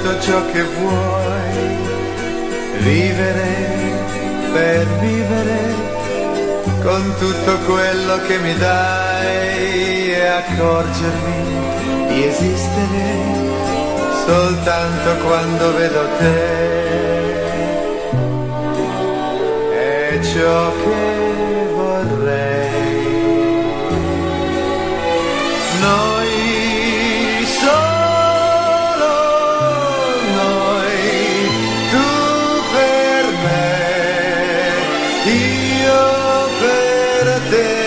tutto ciò che vuoi, vivere per vivere, con tutto quello che mi dai, e accorgermi di esistere soltanto quando vedo te. È ciò che vorrei. Noi solo noi, tu per me, io per te.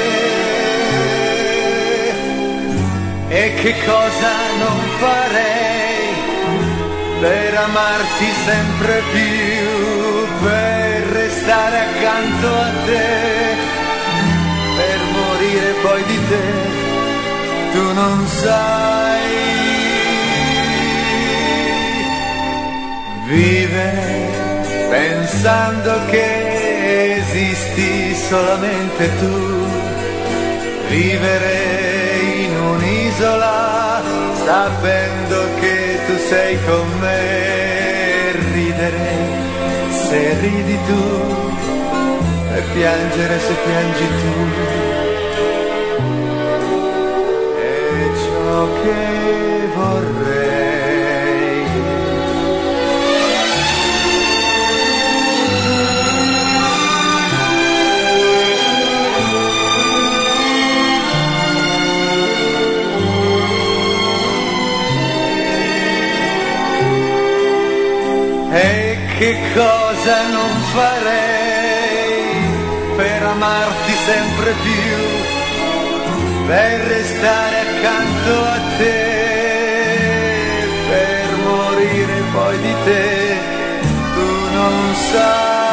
E che cosa non farei per amarti sempre più, per restare accanto a te, per morire poi di te. Tu non sai vivere pensando che esisti solamente tu, vivere in un'isola sapendo che tu sei con me, ridere se ridi tu e piangere se piangi tu. Che vorrei. E che cosa non farei per amarti sempre più, per restare accanto a te, per morire poi di te. Tu non sai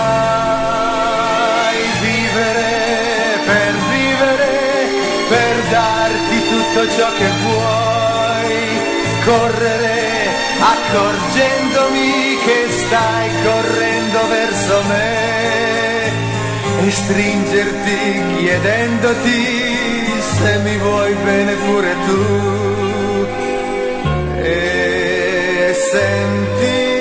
vivere, per darti tutto ciò che vuoi, correre accorgendomi che stai correndo verso me, e stringerti chiedendoti se mi vuoi bene pure tu, e senti